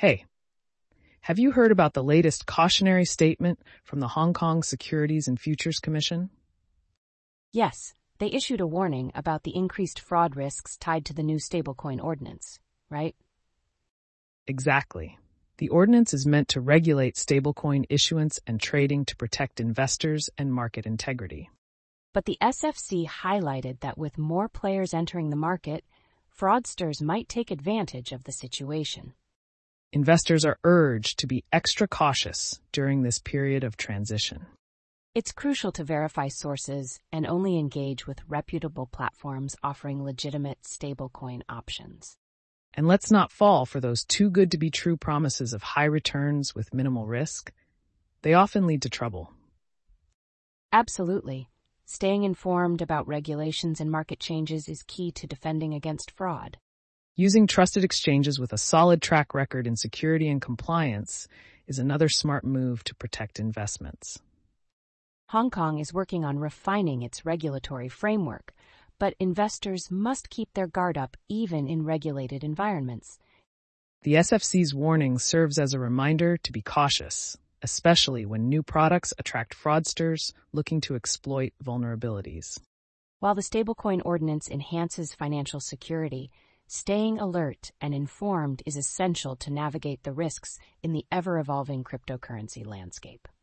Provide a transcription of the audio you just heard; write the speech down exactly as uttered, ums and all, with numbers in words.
Hey, have you heard about the latest cautionary statement from the Hong Kong Securities and Futures Commission? Yes, they issued a warning about the increased fraud risks tied to the new stablecoin ordinance, right? Exactly. The ordinance is meant to regulate stablecoin issuance and trading to protect investors and market integrity. But the S F C highlighted that with more players entering the market, fraudsters might take advantage of the situation. Investors are urged to be extra cautious during this period of transition. It's crucial to verify sources and only engage with reputable platforms offering legitimate stablecoin options. And let's not fall for those too good to be true promises of high returns with minimal risk. They often lead to trouble. Absolutely. Staying informed about regulations and market changes is key to defending against fraud. Using trusted exchanges with a solid track record in security and compliance is another smart move to protect investments. Hong Kong is working on refining its regulatory framework, but investors must keep their guard up even in regulated environments. The S F C's warning serves as a reminder to be cautious, especially when new products attract fraudsters looking to exploit vulnerabilities. While the stablecoin ordinance enhances financial security, staying alert and informed is essential to navigate the risks in the ever-evolving cryptocurrency landscape.